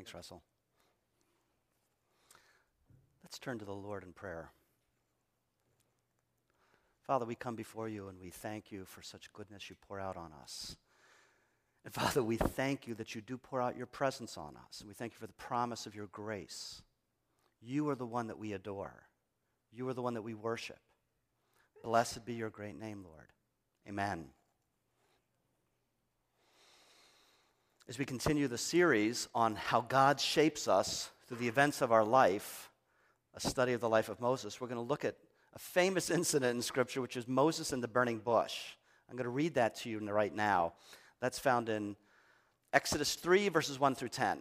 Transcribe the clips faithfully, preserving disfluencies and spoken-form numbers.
Thanks, Russell. Let's turn to the Lord in prayer. Father, we come before you and we thank you for such goodness you pour out on us. And Father, we thank you that you do pour out your presence on us. And we thank you for the promise of your grace. You are the one that we adore. You are the one that we worship. Blessed be your great name, Lord. Amen. As we continue the series on how God shapes us through the events of our life, a study of the life of Moses, we're going to look at a famous incident in Scripture, which is Moses and the burning bush. I'm going to read that to you right now. That's found in Exodus three, verses one through ten.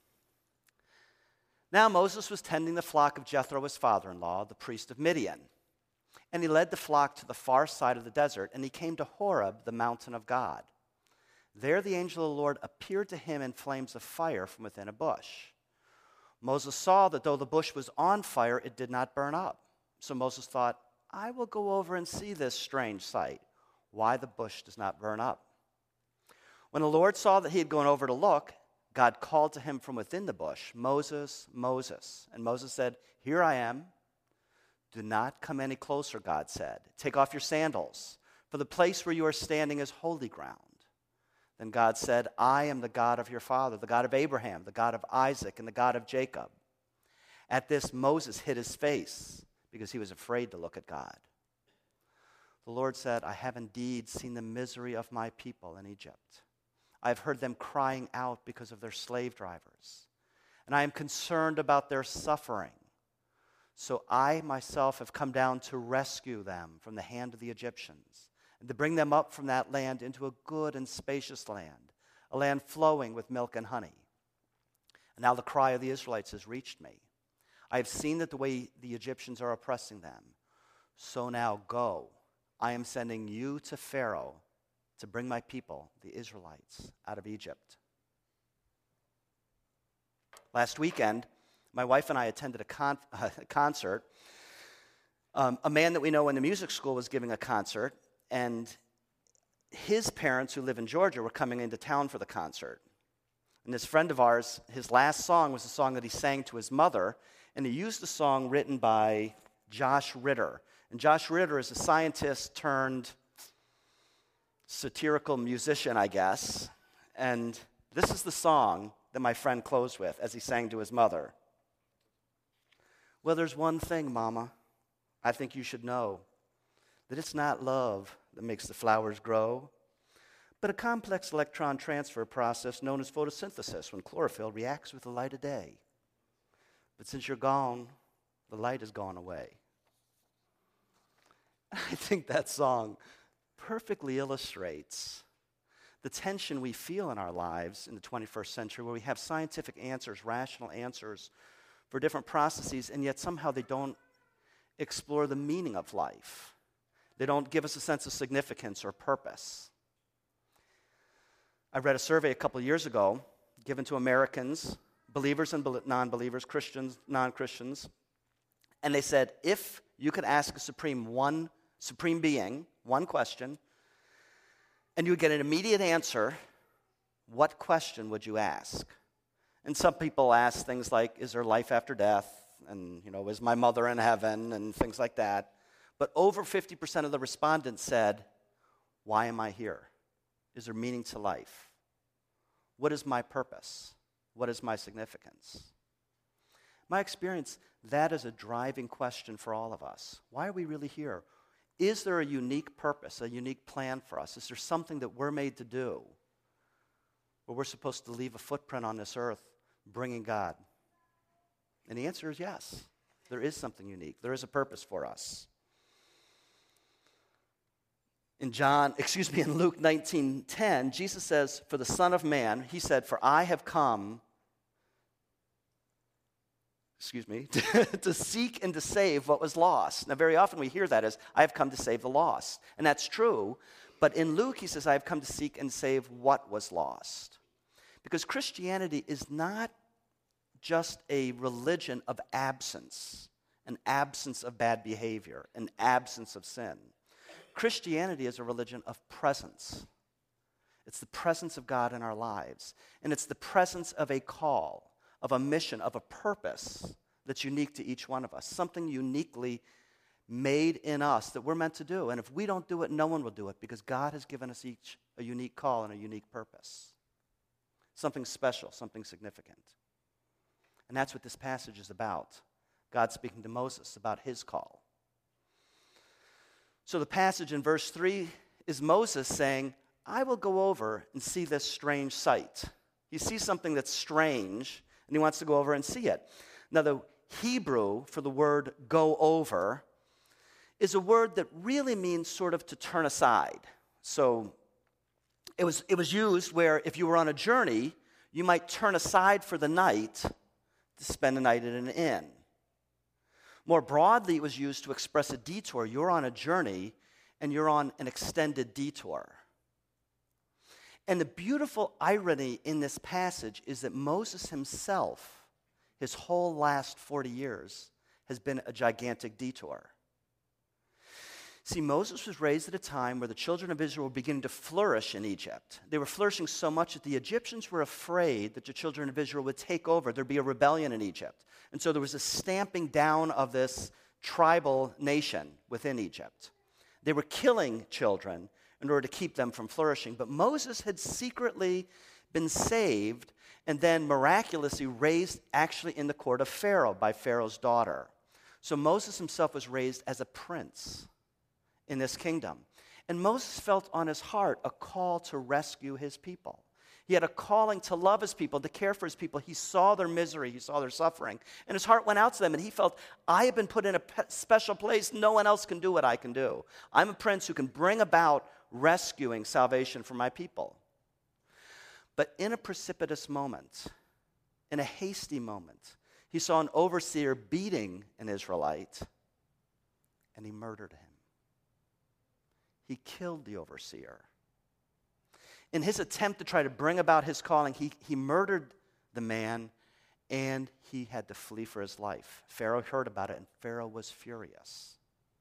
Now Moses was tending the flock of Jethro, his father-in-law, the priest of Midian. And he led the flock to the far side of the desert, and he came to Horeb, the mountain of God. There the angel of the Lord appeared to him in flames of fire from within a bush. Moses saw that though the bush was on fire, it did not burn up. So Moses thought, I will go over and see this strange sight, why the bush does not burn up. When the Lord saw that he had gone over to look, God called to him from within the bush, Moses, Moses. And Moses said, Here I am. Do not come any closer, God said. Take off your sandals, for the place where you are standing is holy ground. Then God said, I am the God of your father, the God of Abraham, the God of Isaac, and the God of Jacob. At this, Moses hid his face because he was afraid to look at God. The Lord said, I have indeed seen the misery of my people in Egypt. I have heard them crying out because of their slave drivers, and I am concerned about their suffering. So I myself have come down to rescue them from the hand of the Egyptians, and to bring them up from that land into a good and spacious land, a land flowing with milk and honey. And now the cry of the Israelites has reached me. I have seen that the way the Egyptians are oppressing them. So now go. I am sending you to Pharaoh to bring my people, the Israelites, out of Egypt. Last weekend, my wife and I attended a, con- a concert. Um, a man that we know in the music school was giving a concert, and his parents, who live in Georgia, were coming into town for the concert. And this friend of ours, his last song was a song that he sang to his mother, and he used a song written by Josh Ritter. And Josh Ritter is a scientist turned satirical musician, I guess. And this is the song that my friend closed with as he sang to his mother. Well, there's one thing, Mama, I think you should know, that it's not love that makes the flowers grow, but a complex electron transfer process known as photosynthesis, when chlorophyll reacts with the light of day. But since you're gone, the light has gone away. I think that song perfectly illustrates the tension we feel in our lives in the twenty-first century, where we have scientific answers, rational answers for different processes, and yet somehow they don't explore the meaning of life. They don't give us a sense of significance or purpose. I read a survey a couple years ago given to Americans, believers and non-believers, Christians, non-Christians, and they said, if you could ask a supreme one, supreme being, one question, and you would get an immediate answer, what question would you ask? And some people ask things like, is there life after death? And, you know, is my mother in heaven? And things like that. But over fifty percent of the respondents said, why am I here? Is there meaning to life? What is my purpose? What is my significance? My experience, that is a driving question for all of us. Why are we really here? Is there a unique purpose, a unique plan for us? Is there something that we're made to do where we're supposed to leave a footprint on this earth bringing God? And the answer is yes. There is something unique. There is a purpose for us. In John, excuse me, in Luke nineteen ten, Jesus says, for the Son of Man, he said, for I have come, excuse me, to, to seek and to save what was lost. Now, very often we hear that as, I have come to save the lost. And that's true. But in Luke, he says, I have come to seek and save what was lost. Because Christianity is not just a religion of absence, an absence of bad behavior, an absence of sin. Christianity is a religion of presence. It's the presence of God in our lives. And it's the presence of a call, of a mission, of a purpose that's unique to each one of us, something uniquely made in us that we're meant to do. And if we don't do it, no one will do it, because God has given us each a unique call and a unique purpose. Something special, something significant. And that's what this passage is about. God speaking to Moses about his call. So the passage in verse three is Moses saying, I will go over and see this strange sight. He sees something that's strange, and he wants to go over and see it. Now, the Hebrew for the word go over is a word that really means sort of to turn aside. So it was, it was used where if you were on a journey, you might turn aside for the night to spend the night at an inn. More broadly, it was used to express a detour. You're on a journey, and you're on an extended detour. And the beautiful irony in this passage is that Moses himself, his whole last forty years, has been a gigantic detour. See, Moses was raised at a time where the children of Israel were beginning to flourish in Egypt. They were flourishing so much that the Egyptians were afraid that the children of Israel would take over. There'd be a rebellion in Egypt. And so there was a stamping down of this tribal nation within Egypt. They were killing children in order to keep them from flourishing. But Moses had secretly been saved and then miraculously raised actually in the court of Pharaoh by Pharaoh's daughter. So Moses himself was raised as a prince in this kingdom. And Moses felt on his heart a call to rescue his people. He had a calling to love his people, to care for his people. He saw their misery, he saw their suffering, and his heart went out to them, and he felt, I have been put in a special place. No one else can do what I can do. I'm a prince who can bring about rescuing salvation for my people. But in a precipitous moment, in a hasty moment, he saw an overseer beating an Israelite, and he murdered him. He killed the overseer. In his attempt to try to bring about his calling, he, he murdered the man, and he had to flee for his life. Pharaoh heard about it, and Pharaoh was furious.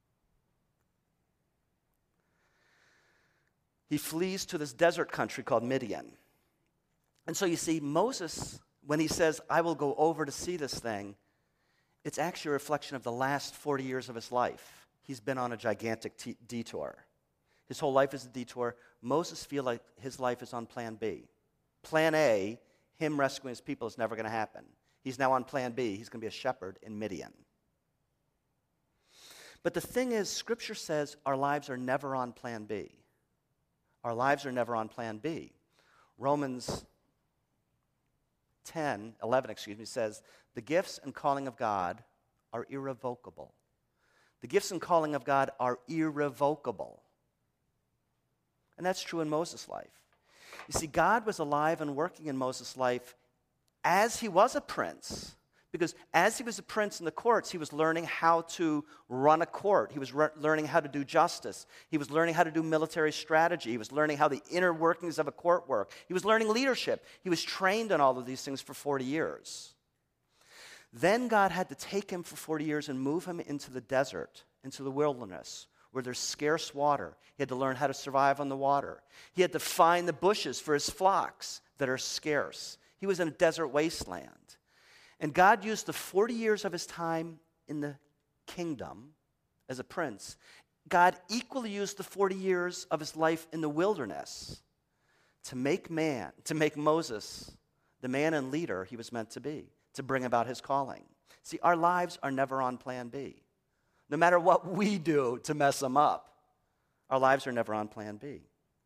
He flees to this desert country called Midian. And so you see, Moses, when he says, I will go over to see this thing, it's actually a reflection of the last forty years of his life. He's been on a gigantic t- detour. His whole life is a detour. Moses feels like his life is on plan B. Plan A, him rescuing his people, is never going to happen. He's now on plan B. He's going to be a shepherd in Midian. But the thing is, Scripture says our lives are never on plan B. Our lives are never on plan B. Romans ten, eleven, excuse me, says, the gifts and calling of God are irrevocable. The gifts and calling of God are irrevocable. And that's true in Moses' life. You see, God was alive and working in Moses' life as he was a prince. Because as he was a prince in the courts, he was learning how to run a court. He was re- learning how to do justice. He was learning how to do military strategy. He was learning how the inner workings of a court work. He was learning leadership. He was trained in all of these things for forty years. Then God had to take him for forty years and move him into the desert, into the wilderness, where there's scarce water. He had to learn how to survive on the water. He had to find the bushes for his flocks that are scarce. He was in a desert wasteland. And God used the forty years of his time in the kingdom as a prince. God equally used the forty years of his life in the wilderness to make man, to make Moses the man and leader he was meant to be, to bring about his calling. See, our lives are never on plan B. No matter what we do to mess them up, our lives are never on plan B.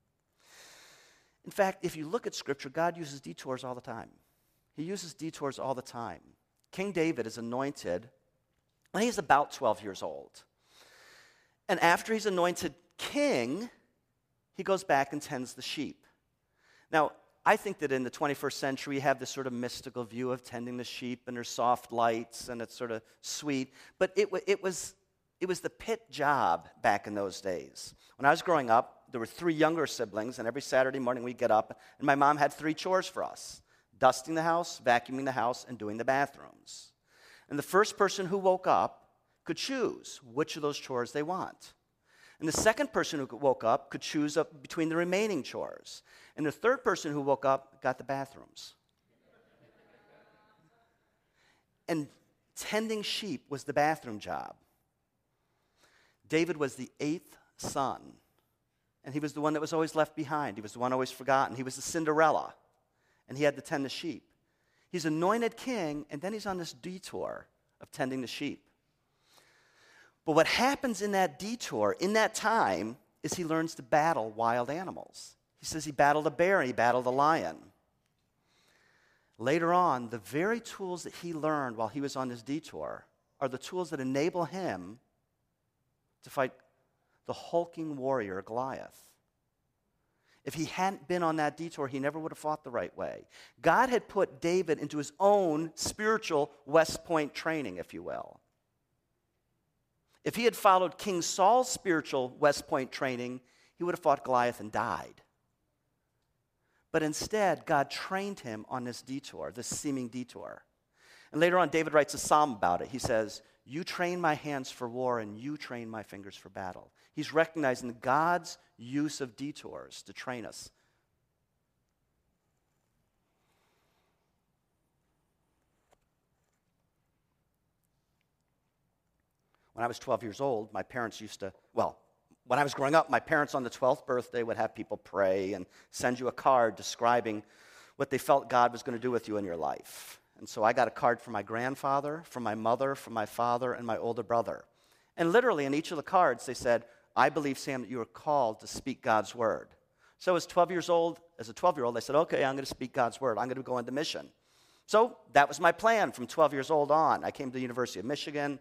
In fact, if you look at Scripture, God uses detours all the time. He uses detours all the time. King David is anointed when he's about twelve years old. And after he's anointed king, he goes back and tends the sheep. Now, I think that in the twenty-first century, you have this sort of mystical view of tending the sheep, and there's soft lights, and it's sort of sweet. But it, it was... It was the pit job back in those days. When I was growing up, there were three younger siblings, and every Saturday morning we'd get up, and my mom had three chores for us: dusting the house, vacuuming the house, and doing the bathrooms. And the first person who woke up could choose which of those chores they want. And the second person who woke up could choose up between the remaining chores. And the third person who woke up got the bathrooms. and tending sheep was the bathroom job. David was the eighth son, and he was the one that was always left behind. He was the one always forgotten. He was the Cinderella, and he had to tend the sheep. He's anointed king, and then he's on this detour of tending the sheep. But what happens in that detour, in that time, is he learns to battle wild animals. He says he battled a bear and he battled a lion. Later on, the very tools that he learned while he was on this detour are the tools that enable him to fight the hulking warrior Goliath. If he hadn't been on that detour, he never would have fought the right way. God had put David into his own spiritual West Point training, if you will. If he had followed King Saul's spiritual West Point training, he would have fought Goliath and died. But instead, God trained him on this detour, this seeming detour. And later on, David writes a psalm about it. He says, "You train my hands for war, and you train my fingers for battle." He's recognizing God's use of detours to train us. When I was twelve years old, my parents used to, well, when I was growing up, my parents on the twelfth birthday would have people pray and send you a card describing what they felt God was going to do with you in your life. And so I got a card from my grandfather, from my mother, from my father, and my older brother. And literally in each of the cards, they said, "I believe, Sam, that you are called to speak God's word." So as twelve years old, as a twelve-year-old, I said, okay, I'm going to speak God's word. I'm going to go into mission. So that was my plan from twelve years old on. I came to the University of Michigan.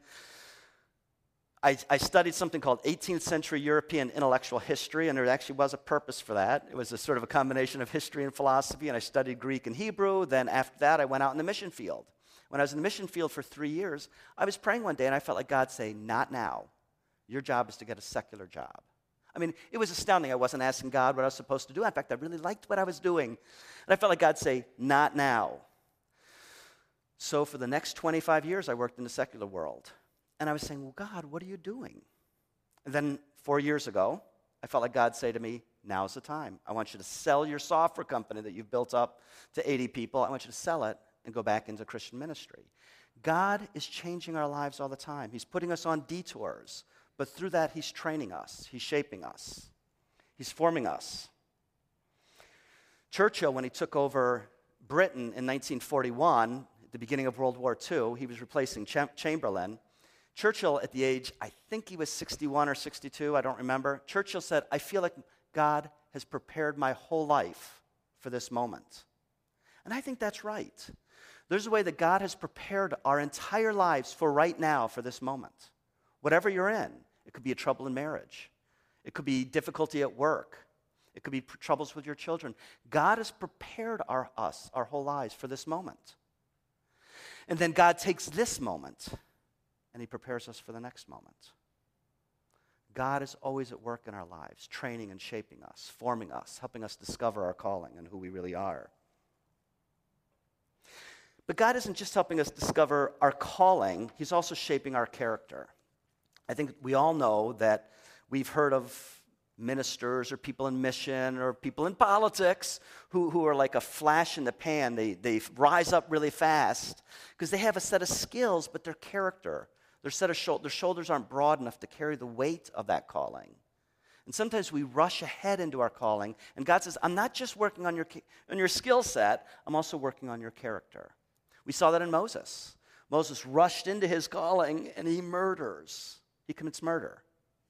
I, I studied something called eighteenth century European intellectual history, and there actually was a purpose for that. It was a sort of a combination of history and philosophy, and I studied Greek and Hebrew. Then after that, I went out in the mission field. When I was in the mission field for three years, I was praying one day, and I felt like God say, "Not now. Your job is to get a secular job." I mean, it was astounding. I wasn't asking God what I was supposed to do. In fact, I really liked what I was doing. And I felt like God say, "Not now." So for the next twenty-five years, I worked in the secular world. And I was saying, "Well, God, what are you doing?" And then four years ago, I felt like God say to me, "Now's the time. I want you to sell your software company that you've built up to eighty people. I want you to sell it and go back into Christian ministry." God is changing our lives all the time. He's putting us on detours. But through that, he's training us. He's shaping us. He's forming us. Churchill, when he took over Britain in nineteen forty-one, at the beginning of World War Two, he was replacing Ch- Chamberlain. Churchill, at the age, I think he was sixty-one or sixty-two, I don't remember. Churchill said, "I feel like God has prepared my whole life for this moment." And I think that's right. There's a way that God has prepared our entire lives for right now, for this moment. Whatever you're in, it could be a trouble in marriage. It could be difficulty at work. It could be pr- troubles with your children. God has prepared our, us, our whole lives for this moment. And then God takes this moment and he prepares us for the next moment. God is always at work in our lives, training and shaping us, forming us, helping us discover our calling and who we really are. But God isn't just helping us discover our calling, he's also shaping our character. I think we all know that we've heard of ministers or people in mission or people in politics who, who are like a flash in the pan. They, they rise up really fast because they have a set of skills, but their character, their, set of shou- their shoulders aren't broad enough to carry the weight of that calling. And sometimes we rush ahead into our calling, and God says, "I'm not just working on your, on your skill set, I'm also working on your character." We saw that in Moses. Moses rushed into his calling, and he murders. He commits murder.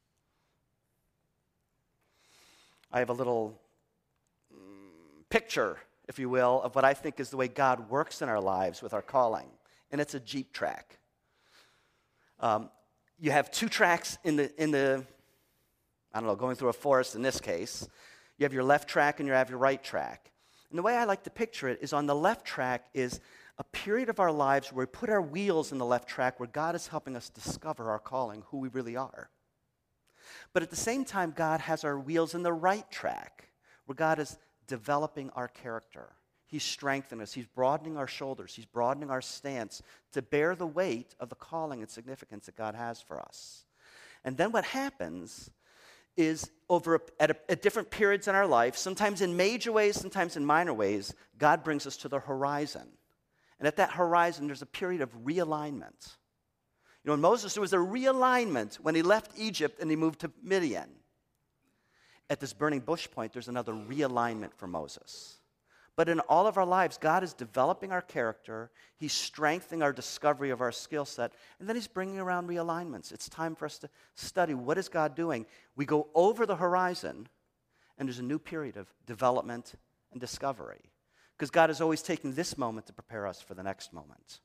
I have a little mm, picture, if you will, of what I think is the way God works in our lives with our calling, and it's a Jeep track. Um, you have two tracks in the, in the, I don't know, going through a forest in this case. You have your left track and you have your right track. And the way I like to picture it is on the left track is a period of our lives where we put our wheels in the left track where God is helping us discover our calling, who we really are. But at the same time, God has our wheels in the right track where God is developing our character. He's strengthening us. He's broadening our shoulders. He's broadening our stance to bear the weight of the calling and significance that God has for us. And then what happens is over a, at, a, at different periods in our life, sometimes in major ways, sometimes in minor ways, God brings us to the horizon. And at that horizon, there's a period of realignment. You know, in Moses, there was a realignment when he left Egypt and he moved to Midian. At this burning bush point, there's another realignment for Moses. But in all of our lives, God is developing our character. He's strengthening our discovery of our skill set. And then he's bringing around realignments. It's time for us to study, what is God doing? We go over the horizon, and there's a new period of development and discovery. Because God is always taking this moment to prepare us for the next moment.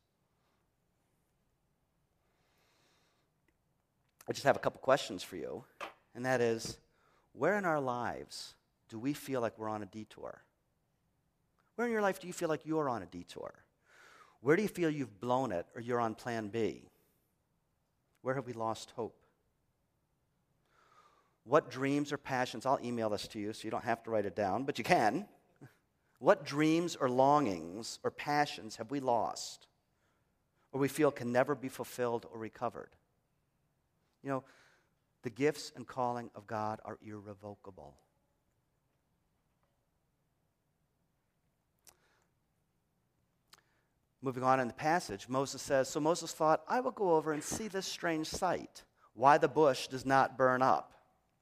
I just have a couple questions for you, and that is, where in our lives do we feel like we're on a detour? Where in your life do you feel like you're on a detour? Where do you feel you've blown it or you're on plan B? Where have we lost hope? What dreams or passions, I'll email this to you so you don't have to write it down, but you can. What dreams or longings or passions have we lost or we feel can never be fulfilled or recovered? You know, the gifts and calling of God are irrevocable. Moving on in the passage, Moses says, so Moses thought, I will go over and see this strange sight, why the bush does not burn up.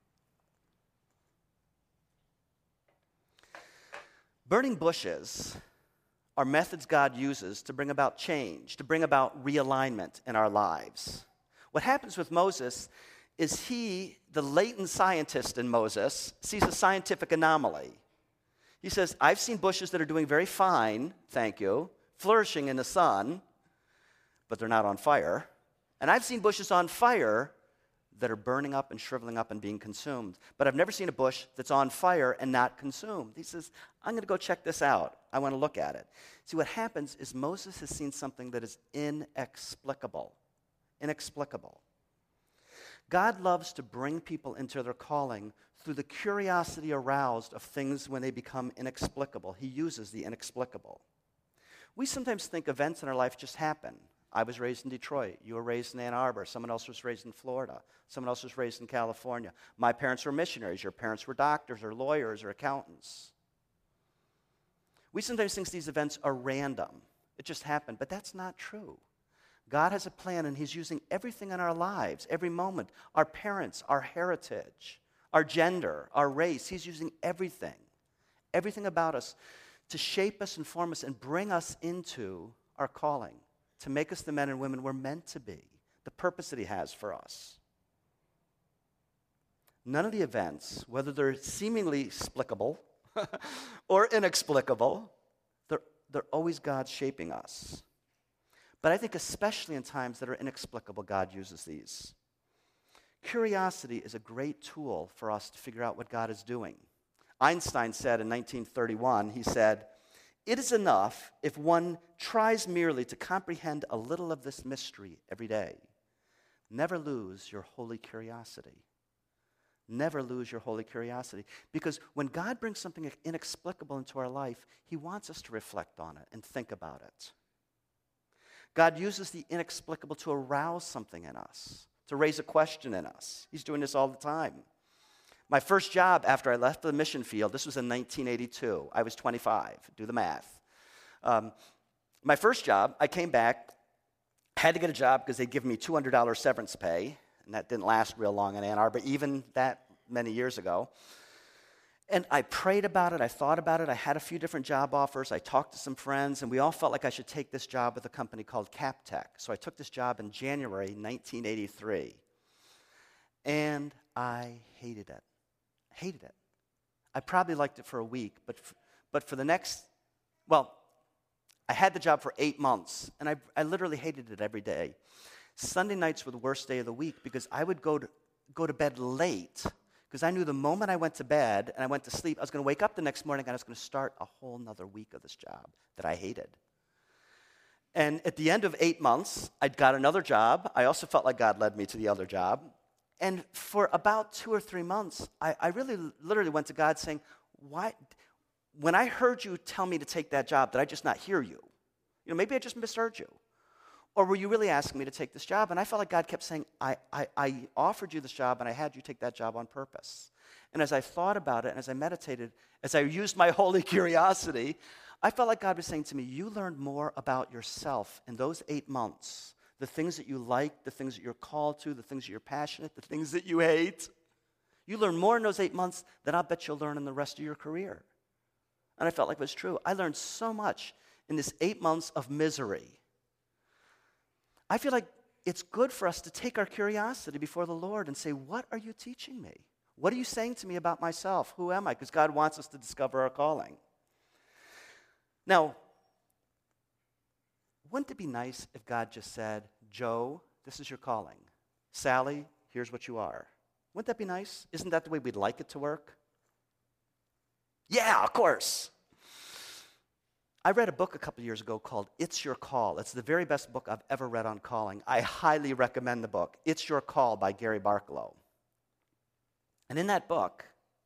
Burning bushes are methods God uses to bring about change, to bring about realignment in our lives. What happens with Moses is he, the latent scientist in Moses, sees a scientific anomaly. He says, I've seen bushes that are doing very fine, thank you, flourishing in the sun, but they're not on fire. And I've seen bushes on fire that are burning up and shriveling up and being consumed. But I've never seen a bush that's on fire and not consumed. He says, I'm going to go check this out. I want to look at it. See, what happens is Moses has seen something that is inexplicable. Inexplicable. God loves to bring people into their calling through the curiosity aroused of things when they become inexplicable. He uses the inexplicable. We sometimes think events in our life just happen. I was raised in Detroit. You were raised in Ann Arbor. Someone else was raised in Florida. Someone else was raised in California. My parents were missionaries. Your parents were doctors or lawyers or accountants. We sometimes think these events are random. It just happened, but that's not true. God has a plan, and he's using everything in our lives, every moment, our parents, our heritage, our gender, our race. He's using everything, everything about us to shape us and form us and bring us into our calling, to make us the men and women we're meant to be, the purpose that he has for us. None of the events, whether they're seemingly explicable or inexplicable, they're, they're always God shaping us. But I think especially in times that are inexplicable, God uses these. Curiosity is a great tool for us to figure out what God is doing. Einstein said in nineteen thirty-one, he said, it is enough if one tries merely to comprehend a little of this mystery every day. Never lose your holy curiosity. Never lose your holy curiosity. Because when God brings something inexplicable into our life, he wants us to reflect on it and think about it. God uses the inexplicable to arouse something in us, to raise a question in us. He's doing this all the time. My first job after I left the mission field, this was in nineteen eighty-two. I was twenty-five. Do the math. Um, my first job, I came back, had to get a job because they'd given me two hundred dollars severance pay, and that didn't last real long in Ann Arbor, even that many years ago. And I prayed about it. I thought about it. I had a few different job offers. I talked to some friends, and we all felt like I should take this job with a company called Captech. So I took this job in January nineteen eighty-three, and I hated it. Hated it. I probably liked it for a week, but f- but for the next, well, I had the job for eight months, and I, I literally hated it every day. Sunday nights were the worst day of the week because I would go to go to bed late because I knew the moment I went to bed and I went to sleep, I was going to wake up the next morning and I was going to start a whole nother week of this job that I hated. And at the end of eight months, I'd got another job. I also felt like God led me to the other job. And for about two or three months, I, I really literally went to God saying, why, when I heard you tell me to take that job, did I just not hear you? You know, maybe I just misheard you. Or were you really asking me to take this job? And I felt like God kept saying, I, I, I offered you this job, and I had you take that job on purpose. And as I thought about it, and as I meditated, as I used my holy curiosity, I felt like God was saying to me, you learned more about yourself in those eight months. The things that you like, the things that you're called to, the things that you're passionate, the things that you hate. You learn more in those eight months than I'll bet you'll learn in the rest of your career. And I felt like it was true. I learned so much in this eight months of misery. I feel like it's good for us to take our curiosity before the Lord and say, what are you teaching me? What are you saying to me about myself? Who am I? Because God wants us to discover our calling. Now, wouldn't it be nice if God just said, Joe, this is your calling. Sally, here's what you are. Wouldn't that be nice? Isn't that the way we'd like it to work? Yeah, of course. I read a book a couple years ago called It's Your Call. It's the very best book I've ever read on calling. I highly recommend the book, It's Your Call by Gary Barkalow. And in that book,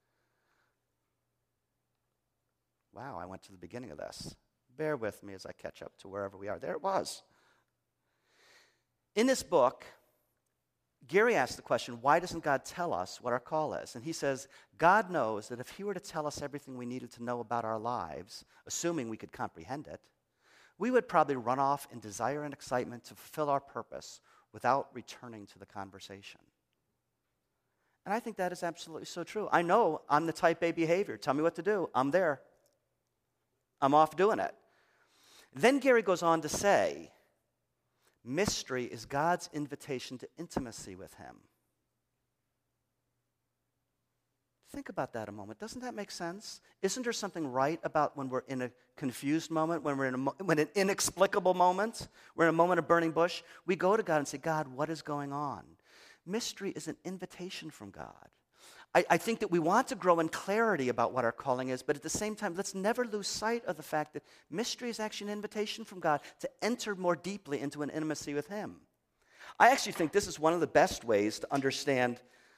wow, I went to the beginning of this. Bear with me as I catch up to wherever we are. There it was. In this book, Gary asked the question, why doesn't God tell us what our call is? And he says, God knows that if he were to tell us everything we needed to know about our lives, assuming we could comprehend it, we would probably run off in desire and excitement to fulfill our purpose without returning to the conversation. And I think that is absolutely so true. I know I'm the type A behavior. Tell me what to do. I'm there. I'm off doing it. Then Gary goes on to say, mystery is God's invitation to intimacy with him. Think about that a moment. Doesn't that make sense? Isn't there something right about when we're in a confused moment, when we're in a mo- when an inexplicable moment, we're in a moment of burning bush, we go to God and say, God, what is going on? Mystery is an invitation from God. I, I think that we want to grow in clarity about what our calling is, but at the same time, let's never lose sight of the fact that mystery is actually an invitation from God to enter more deeply into an intimacy with him. I actually think this is one of the best ways to understand.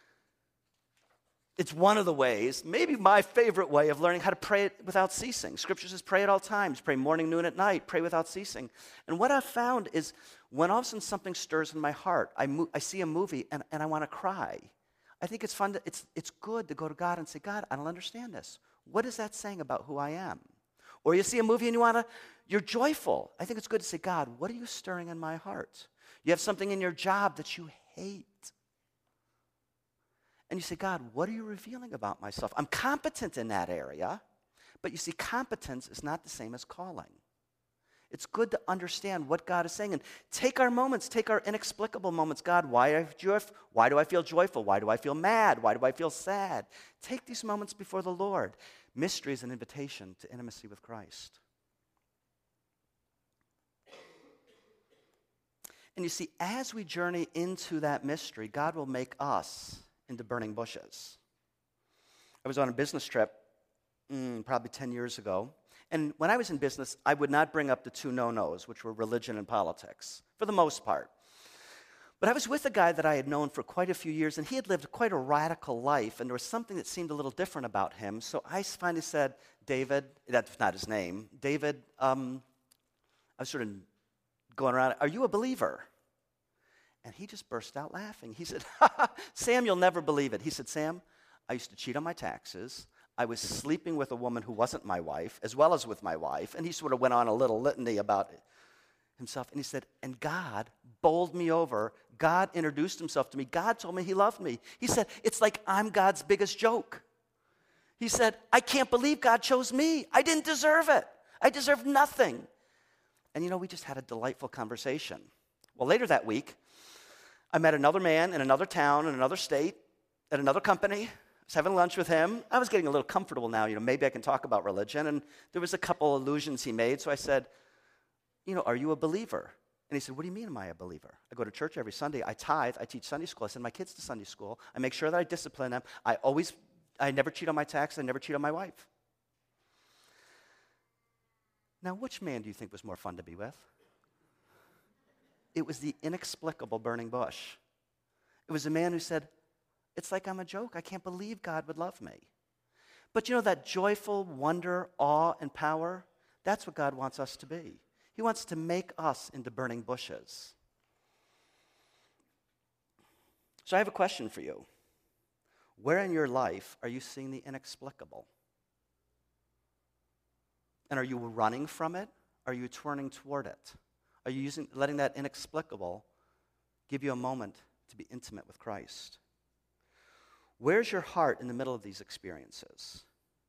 It's one of the ways, maybe my favorite way of learning how to pray without ceasing. Scripture says pray at all times, pray morning, noon, at night, pray without ceasing. And what I've found is when all of a sudden something stirs in my heart, I, mo- I see a movie and, and I want to cry. I think it's fun, to, it's, it's good to go to God and say, God, I don't understand this. What is that saying about who I am? Or you see a movie and you want to, you're joyful. I think it's good to say, God, what are you stirring in my heart? You have something in your job that you hate. And you say, God, what are you revealing about myself? I'm competent in that area, but you see, competence is not the same as calling. It's good to understand what God is saying and take our moments, take our inexplicable moments. God, why, why do I feel joyful? Why do I feel mad? Why do I feel sad? Take these moments before the Lord. Mystery is an invitation to intimacy with Christ. And you see, as we journey into that mystery, God will make us into burning bushes. I was on a business trip mm, probably ten years ago. And when I was in business, I would not bring up the two no-nos, which were religion and politics, for the most part. But I was with a guy that I had known for quite a few years, and he had lived quite a radical life, and there was something that seemed a little different about him. So I finally said, David, that's not his name, David, um, I was sort of going around, are you a believer? And he just burst out laughing. He said, Sam, you'll never believe it. He said, Sam, I used to cheat on my taxes. I was sleeping with a woman who wasn't my wife, as well as with my wife. And he sort of went on a little litany about himself. And he said, and God bowled me over. God introduced himself to me. God told me he loved me. He said, it's like I'm God's biggest joke. He said, I can't believe God chose me. I didn't deserve it. I deserved nothing. And you know, we just had a delightful conversation. Well, later that week, I met another man in another town, in another state, at another company. I was having lunch with him. I was getting a little comfortable now. You know, maybe I can talk about religion. And there was a couple allusions he made. So I said, you know, are you a believer? And he said, what do you mean am I a believer? I go to church every Sunday. I tithe. I teach Sunday school. I send my kids to Sunday school. I make sure that I discipline them. I always, I never cheat on my taxes. I never cheat on my wife. Now, which man do you think was more fun to be with? It was the inexplicable burning bush. It was a man who said, it's like I'm a joke. I can't believe God would love me. But you know, that joyful wonder, awe, and power, that's what God wants us to be. He wants to make us into burning bushes. So I have a question for you. Where in your life are you seeing the inexplicable? And are you running from it? Are you turning toward it? Are you using, letting that inexplicable give you a moment to be intimate with Christ? Where's your heart in the middle of these experiences?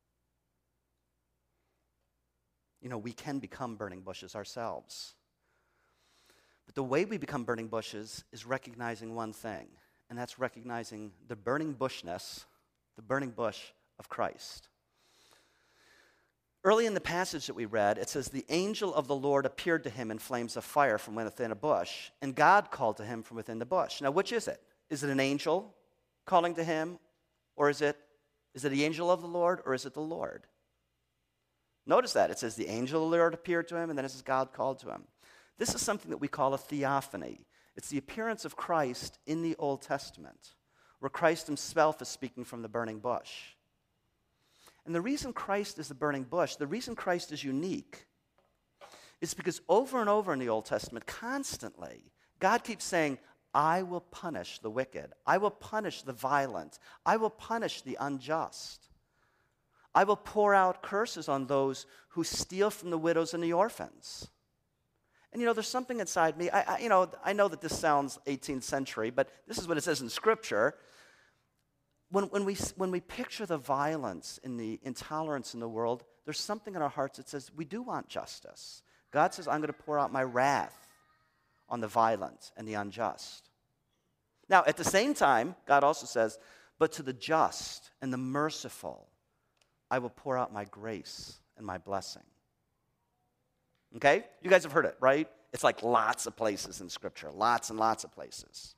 You know, we can become burning bushes ourselves. But the way we become burning bushes is recognizing one thing, and that's recognizing the burning bushness, the burning bush of Christ. Early in the passage that we read, it says, the angel of the Lord appeared to him in flames of fire from within a bush, and God called to him from within the bush. Now, which is it? Is it an angel calling to him, or is it, is it the angel of the Lord, or is it the Lord? Notice that. It says the angel of the Lord appeared to him, and then it says God called to him. This is something that we call a theophany. It's the appearance of Christ in the Old Testament, where Christ himself is speaking from the burning bush. And the reason Christ is the burning bush, the reason Christ is unique, is because over and over in the Old Testament, constantly, God keeps saying, I will punish the wicked. I will punish the violent. I will punish the unjust. I will pour out curses on those who steal from the widows and the orphans. And you know, there's something inside me. I, I, you know, I know that this sounds eighteenth century, but this is what it says in Scripture. When, when, we, when we picture the violence and the intolerance in the world, there's something in our hearts that says we do want justice. God says, I'm going to pour out my wrath on the violent and the unjust. Now, at the same time, God also says, but to the just and the merciful, I will pour out my grace and my blessing. Okay? You guys have heard it, right? It's like lots of places in Scripture, lots and lots of places.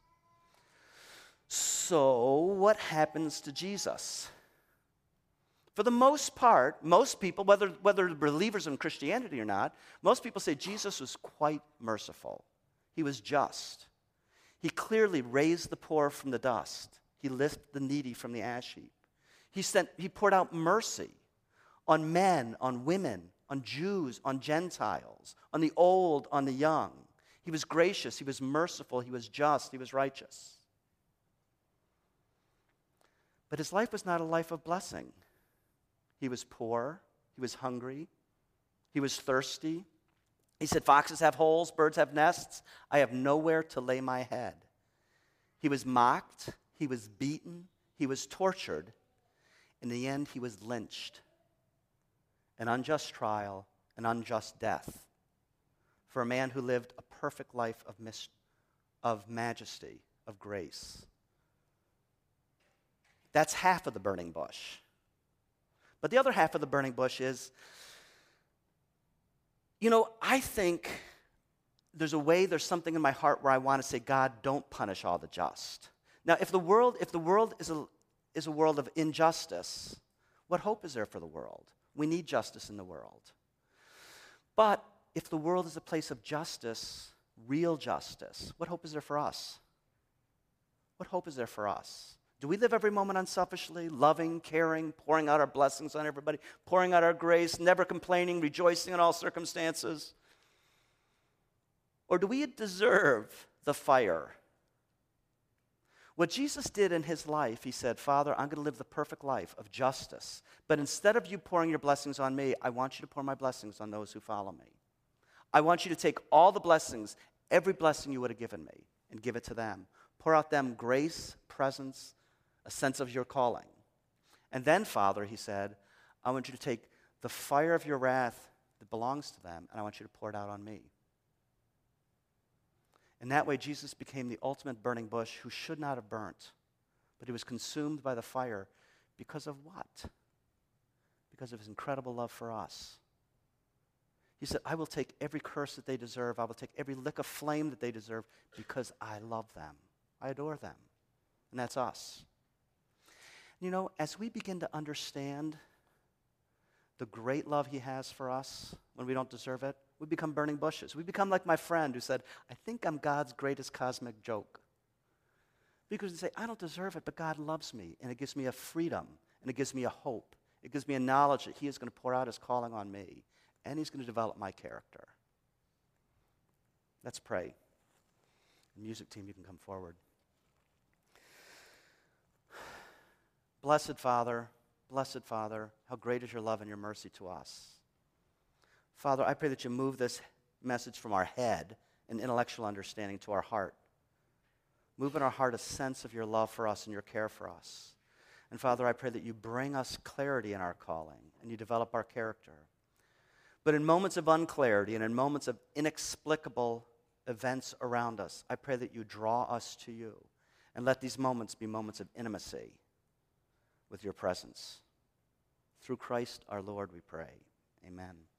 So, what happens to Jesus? For the most part, most people, whether, whether they're believers in Christianity or not, most people say Jesus was quite merciful. He was just. He clearly raised the poor from the dust. He lifted the needy from the ash heap. He, sent, he poured out mercy on men, on women, on Jews, on Gentiles, on the old, on the young. He was gracious, he was merciful, he was just, he was righteous. But his life was not a life of blessing. He was poor, he was hungry, he was thirsty. He said, foxes have holes, birds have nests. I have nowhere to lay my head. He was mocked, he was beaten, he was tortured. In the end, he was lynched. An unjust trial, an unjust death for a man who lived a perfect life of, mis- of majesty, of grace. That's half of the burning bush. But the other half of the burning bush is, you know, I think there's a way, there's something in my heart where I want to say, God, don't punish all the just. Now, if the world, if the world is a, is a world of injustice, what hope is there for the world? We need justice in the world. But if the world is a place of justice, real justice, what hope is there for us? What hope is there for us? Do we live every moment unselfishly, loving, caring, pouring out our blessings on everybody, pouring out our grace, never complaining, rejoicing in all circumstances? Or do we deserve the fire? What Jesus did in his life, he said, Father, I'm going to live the perfect life of justice. But instead of you pouring your blessings on me, I want you to pour my blessings on those who follow me. I want you to take all the blessings, every blessing you would have given me, and give it to them. Pour out them grace, presence, a sense of your calling. And then, Father, he said, I want you to take the fire of your wrath that belongs to them, and I want you to pour it out on me. In that way, Jesus became the ultimate burning bush who should not have burnt, but he was consumed by the fire because of what? Because of his incredible love for us. He said, I will take every curse that they deserve. I will take every lick of flame that they deserve because I love them. I adore them. And that's us. You know, as we begin to understand the great love he has for us when we don't deserve it, we become burning bushes. We become like my friend who said, I think I'm God's greatest cosmic joke. Because they say, I don't deserve it, but God loves me, and it gives me a freedom, and it gives me a hope. It gives me a knowledge that he is going to pour out his calling on me, and he's going to develop my character. Let's pray. The music team, you can come forward. Blessed Father, blessed Father, how great is your love and your mercy to us. Father, I pray that you move this message from our head and intellectual understanding to our heart. Move in our heart a sense of your love for us and your care for us. And Father, I pray that you bring us clarity in our calling and you develop our character. But in moments of unclarity and in moments of inexplicable events around us, I pray that you draw us to you and let these moments be moments of intimacy with your presence. Through Christ our Lord we pray. Amen.